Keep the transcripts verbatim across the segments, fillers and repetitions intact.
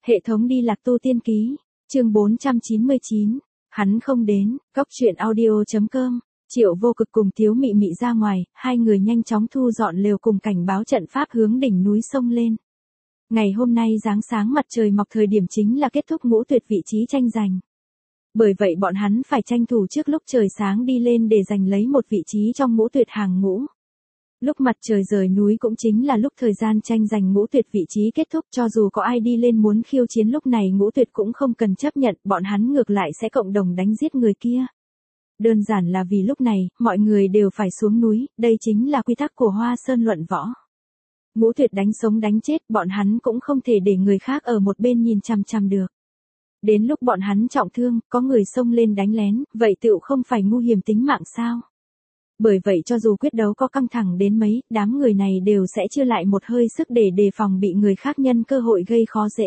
Hệ thống đi lạc tu tiên ký, chương bốn trăm chín mươi chín, hắn không đến, góc truyện audio.com, Triệu Vô Cực cùng Tiếu Mị Mị ra ngoài, hai người nhanh chóng thu dọn lều cùng cảnh báo trận pháp hướng đỉnh núi sông lên. Ngày hôm nay giáng sáng mặt trời mọc thời điểm chính là kết thúc ngũ tuyệt vị trí tranh giành. Bởi vậy bọn hắn phải tranh thủ trước lúc trời sáng đi lên để giành lấy một vị trí trong ngũ tuyệt hàng ngũ. Lúc mặt trời rời núi cũng chính là lúc thời gian tranh giành ngũ tuyệt vị trí kết thúc, cho dù có ai đi lên muốn khiêu chiến lúc này ngũ tuyệt cũng không cần chấp nhận, bọn hắn ngược lại sẽ cộng đồng đánh giết người kia. Đơn giản là vì lúc này, mọi người đều phải xuống núi, đây chính là quy tắc của Hoa Sơn luận võ. Ngũ tuyệt đánh sống đánh chết, bọn hắn cũng không thể để người khác ở một bên nhìn chằm chằm được. Đến lúc bọn hắn trọng thương, có người xông lên đánh lén, vậy tựu không phải ngu hiểm tính mạng sao? Bởi vậy cho dù quyết đấu có căng thẳng đến mấy, đám người này đều sẽ chưa lại một hơi sức để đề phòng bị người khác nhân cơ hội gây khó dễ.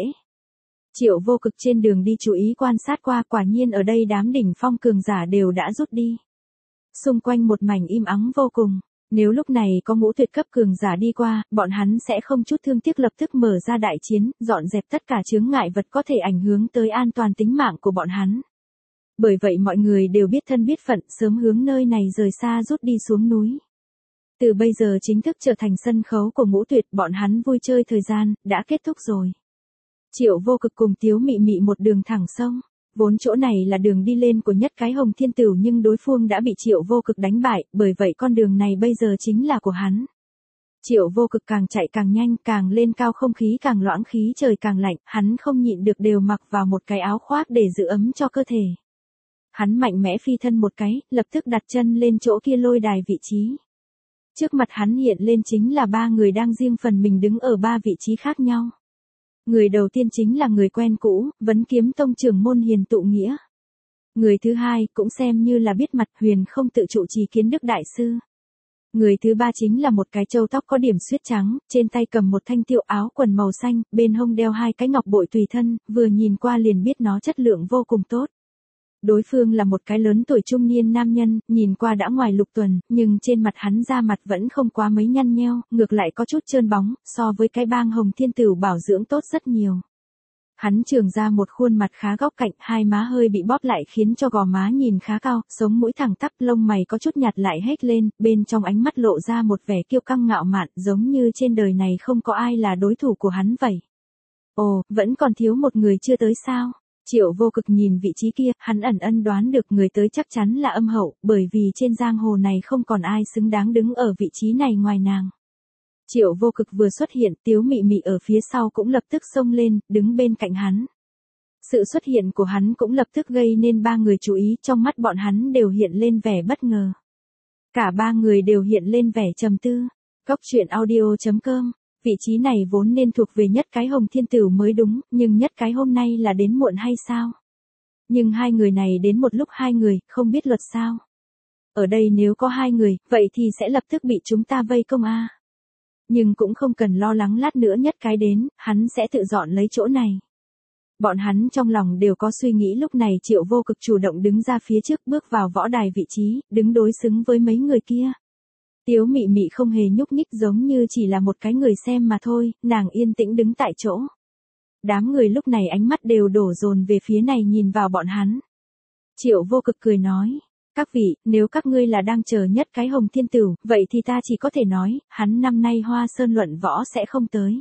Triệu Vô Cực trên đường đi chú ý quan sát qua, quả nhiên ở đây đám đỉnh phong cường giả đều đã rút đi. Xung quanh một mảnh im ắng vô cùng, nếu lúc này có ngũ tuyệt cấp cường giả đi qua, bọn hắn sẽ không chút thương tiếc lập tức mở ra đại chiến, dọn dẹp tất cả chướng ngại vật có thể ảnh hưởng tới an toàn tính mạng của bọn hắn. Bởi vậy mọi người đều biết thân biết phận, sớm hướng nơi này rời xa rút đi xuống núi. Từ bây giờ chính thức trở thành sân khấu của ngũ tuyệt, bọn hắn vui chơi thời gian, đã kết thúc rồi. Triệu Vô Cực cùng Tiếu Mị Mị một đường thẳng sông, vốn chỗ này là đường đi lên của nhất cái Hồng Thiên Tửu nhưng đối phương đã bị Triệu Vô Cực đánh bại, bởi vậy con đường này bây giờ chính là của hắn. Triệu Vô Cực càng chạy càng nhanh, càng lên cao không khí càng loãng, khí trời càng lạnh, hắn không nhịn được đều mặc vào một cái áo khoác để giữ ấm cho cơ thể. Hắn mạnh mẽ phi thân một cái, lập tức đặt chân lên chỗ kia lôi đài vị trí. Trước mặt hắn hiện lên chính là ba người đang riêng phần mình đứng ở ba vị trí khác nhau. Người đầu tiên chính là người quen cũ, Vấn Kiếm Tông trưởng môn Hiền Tụ Nghĩa. Người thứ hai cũng xem như là biết mặt, Huyền Không Tự Trụ Trì Kiến Đức Đại Sư. Người thứ ba chính là một cái châu tóc có điểm xuyết trắng, trên tay cầm một thanh tiêu áo quần màu xanh, bên hông đeo hai cái ngọc bội tùy thân, vừa nhìn qua liền biết nó chất lượng vô cùng tốt. Đối phương là một cái lớn tuổi trung niên nam nhân, nhìn qua đã ngoài lục tuần, nhưng trên mặt hắn da mặt vẫn không quá mấy nhăn nheo, ngược lại có chút trơn bóng, so với cái bang Hồng Thiên Tửu bảo dưỡng tốt rất nhiều. Hắn trường ra một khuôn mặt khá góc cạnh, hai má hơi bị bóp lại khiến cho gò má nhìn khá cao, sống mũi thẳng tắp, lông mày có chút nhạt lại hết lên, bên trong ánh mắt lộ ra một vẻ kiêu căng ngạo mạn, giống như trên đời này không có ai là đối thủ của hắn vậy. Ồ, vẫn còn thiếu một người chưa tới sao? Triệu Vô Cực nhìn vị trí kia, hắn ẩn ân đoán được người tới chắc chắn là Âm Hậu, bởi vì trên giang hồ này không còn ai xứng đáng đứng ở vị trí này ngoài nàng. Triệu Vô Cực vừa xuất hiện, Tiếu Mị Mị ở phía sau cũng lập tức xông lên, đứng bên cạnh hắn. Sự xuất hiện của hắn cũng lập tức gây nên ba người chú ý, trong mắt bọn hắn đều hiện lên vẻ bất ngờ. Cả ba người đều hiện lên vẻ trầm tư. Góc truyện audio.com, vị trí này vốn nên thuộc về nhất cái Hồng Thiên Tửu mới đúng, nhưng nhất cái hôm nay là đến muộn hay sao? Nhưng hai người này đến một lúc hai người, không biết luật sao? Ở đây nếu có hai người, vậy thì sẽ lập tức bị chúng ta vây công a. À. Nhưng cũng không cần lo lắng, lát nữa nhất cái đến, hắn sẽ tự dọn lấy chỗ này. Bọn hắn trong lòng đều có suy nghĩ, lúc này Triệu Vô Cực chủ động đứng ra phía trước, bước vào võ đài vị trí, đứng đối xứng với mấy người kia. Tiếu Mị Mị không hề nhúc nhích, giống như chỉ là một cái người xem mà thôi, nàng yên tĩnh đứng tại chỗ. Đám người lúc này ánh mắt đều đổ dồn về phía này nhìn vào bọn hắn. Triệu Vô Cực cười nói, các vị, nếu các ngươi là đang chờ nhất cái Hồng Thiên Tửu, vậy thì ta chỉ có thể nói, hắn năm nay Hoa Sơn luận võ sẽ không tới.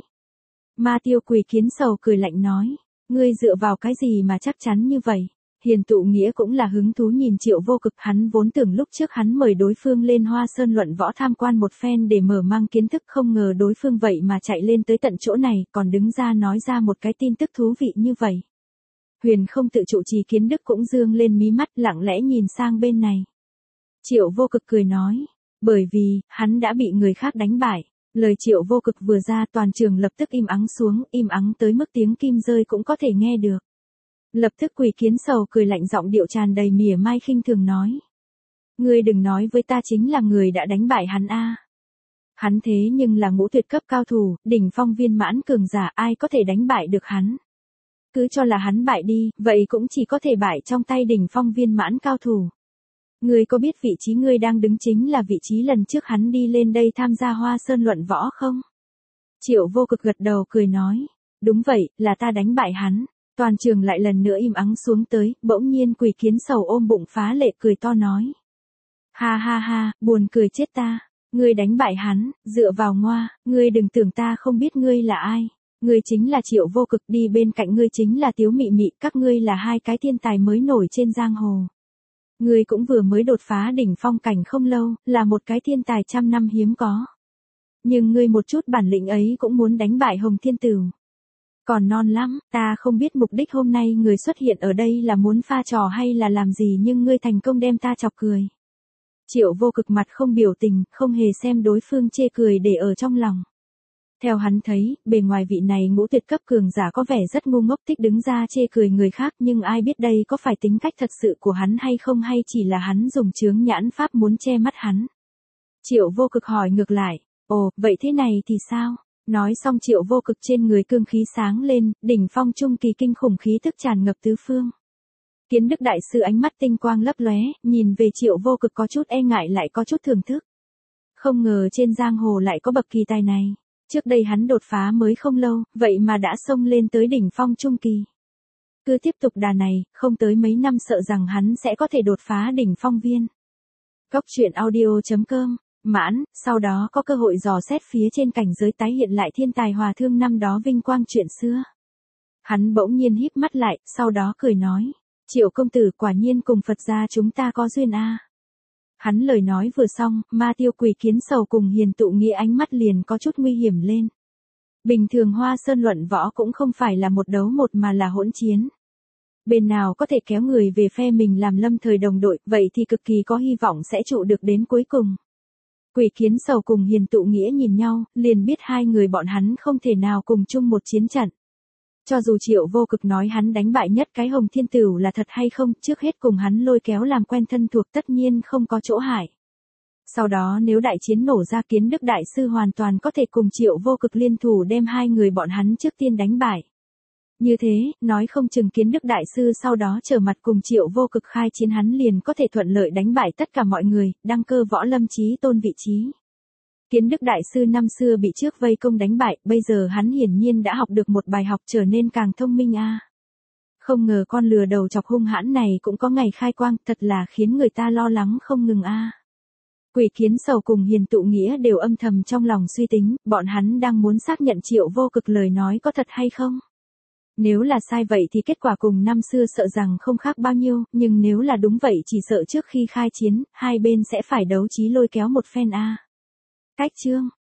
Ma Tiêu Quỳ Kiến Sầu cười lạnh nói, ngươi dựa vào cái gì mà chắc chắn như vậy? Hiền Tụ Nghĩa cũng là hứng thú nhìn Triệu Vô Cực, hắn vốn tưởng lúc trước hắn mời đối phương lên Hoa Sơn luận võ tham quan một phen để mở mang kiến thức, không ngờ đối phương vậy mà chạy lên tới tận chỗ này, còn đứng ra nói ra một cái tin tức thú vị như vậy. Huyền Không Tự Trụ Trì Kiến Đức cũng dương lên mí mắt, lặng lẽ nhìn sang bên này. Triệu Vô Cực cười nói, bởi vì, hắn đã bị người khác đánh bại. Lời Triệu Vô Cực vừa ra, toàn trường lập tức im ắng xuống, im ắng tới mức tiếng kim rơi cũng có thể nghe được. Lập tức Quỳ Kiến Sầu cười lạnh, giọng điệu tràn đầy mỉa mai khinh thường nói. Ngươi đừng nói với ta chính là người đã đánh bại hắn a. Hắn thế nhưng là ngũ tuyệt cấp cao thủ, đỉnh phong viên mãn cường giả, ai có thể đánh bại được hắn. Cứ cho là hắn bại đi, vậy cũng chỉ có thể bại trong tay đỉnh phong viên mãn cao thủ. Ngươi có biết vị trí ngươi đang đứng chính là vị trí lần trước hắn đi lên đây tham gia Hoa Sơn luận võ không? Triệu Vô Cực gật đầu cười nói. Đúng vậy, là ta đánh bại hắn. Toàn trường lại lần nữa im ắng xuống tới, bỗng nhiên Quỷ Kiến Sầu ôm bụng phá lệ cười to nói. Ha ha ha, buồn cười chết ta. Ngươi đánh bại hắn, dựa vào ngoa, ngươi đừng tưởng ta không biết ngươi là ai. Ngươi chính là Triệu Vô Cực, đi bên cạnh ngươi chính là Tiếu Mị Mị, các ngươi là hai cái thiên tài mới nổi trên giang hồ. Ngươi cũng vừa mới đột phá đỉnh phong cảnh không lâu, là một cái thiên tài trăm năm hiếm có. Nhưng ngươi một chút bản lĩnh ấy cũng muốn đánh bại Hồng Thiên Tửu. Còn non lắm, ta không biết mục đích hôm nay người xuất hiện ở đây là muốn pha trò hay là làm gì, nhưng ngươi thành công đem ta chọc cười. Triệu Vô Cực mặt không biểu tình, không hề xem đối phương chê cười để ở trong lòng. Theo hắn thấy, bề ngoài vị này ngũ tuyệt cấp cường giả có vẻ rất ngu ngốc, thích đứng ra chê cười người khác, nhưng ai biết đây có phải tính cách thật sự của hắn hay không, hay chỉ là hắn dùng chướng nhãn pháp muốn che mắt hắn. Triệu Vô Cực hỏi ngược lại, ồ, vậy thế này thì sao? Nói xong Triệu Vô Cực trên người cương khí sáng lên, đỉnh phong trung kỳ kinh khủng khí tức tràn ngập tứ phương. Kiến Đức đại sư ánh mắt tinh quang lấp lóe, nhìn về Triệu Vô Cực có chút e ngại lại có chút thưởng thức. Không ngờ trên giang hồ lại có bậc kỳ tài này. Trước đây hắn đột phá mới không lâu, vậy mà đã xông lên tới đỉnh phong trung kỳ. Cứ tiếp tục đà này, không tới mấy năm sợ rằng hắn sẽ có thể đột phá đỉnh phong viên. Góc truyện audio chấm com, mãn, sau đó có cơ hội dò xét phía trên cảnh giới tái hiện lại thiên tài hòa thương năm đó vinh quang chuyện xưa. Hắn bỗng nhiên híp mắt lại, sau đó cười nói, Triệu công tử quả nhiên cùng Phật gia chúng ta có duyên a. Hắn lời nói vừa xong, Ma Tiêu Quỷ Kiến Sầu cùng Hiền Tụ Nghĩa ánh mắt liền có chút nguy hiểm lên. Bình thường Hoa Sơn luận võ cũng không phải là một đấu một mà là hỗn chiến. Bên nào có thể kéo người về phe mình làm lâm thời đồng đội, vậy thì cực kỳ có hy vọng sẽ trụ được đến cuối cùng. Quỷ Kiến Sầu cùng Hiền Tụ Nghĩa nhìn nhau, liền biết hai người bọn hắn không thể nào cùng chung một chiến trận. Cho dù Triệu Vô Cực nói hắn đánh bại nhất cái Hồng Thiên Tửu là thật hay không, trước hết cùng hắn lôi kéo làm quen thân thuộc tất nhiên không có chỗ hại. Sau đó nếu đại chiến nổ ra, Kiến Đức đại sư hoàn toàn có thể cùng Triệu Vô Cực liên thủ đem hai người bọn hắn trước tiên đánh bại. Như thế, nói không chừng Kiến Đức đại sư sau đó trở mặt cùng Triệu Vô Cực khai chiến, hắn liền có thể thuận lợi đánh bại tất cả mọi người, đăng cơ võ lâm chí tôn vị trí. Kiến Đức đại sư năm xưa bị trước vây công đánh bại, bây giờ hắn hiển nhiên đã học được một bài học, trở nên càng thông minh a. À. Không ngờ con lừa đầu chọc hung hãn này cũng có ngày khai quang, thật là khiến người ta lo lắng không ngừng a. À. Quỷ Kiến Sầu cùng Hiền Tụ Nghĩa đều âm thầm trong lòng suy tính, bọn hắn đang muốn xác nhận Triệu Vô Cực lời nói có thật hay không. Nếu là sai vậy thì kết quả cùng năm xưa sợ rằng không khác bao nhiêu, nhưng nếu là đúng vậy chỉ sợ trước khi khai chiến, hai bên sẽ phải đấu trí lôi kéo một phen a. À. Cách chương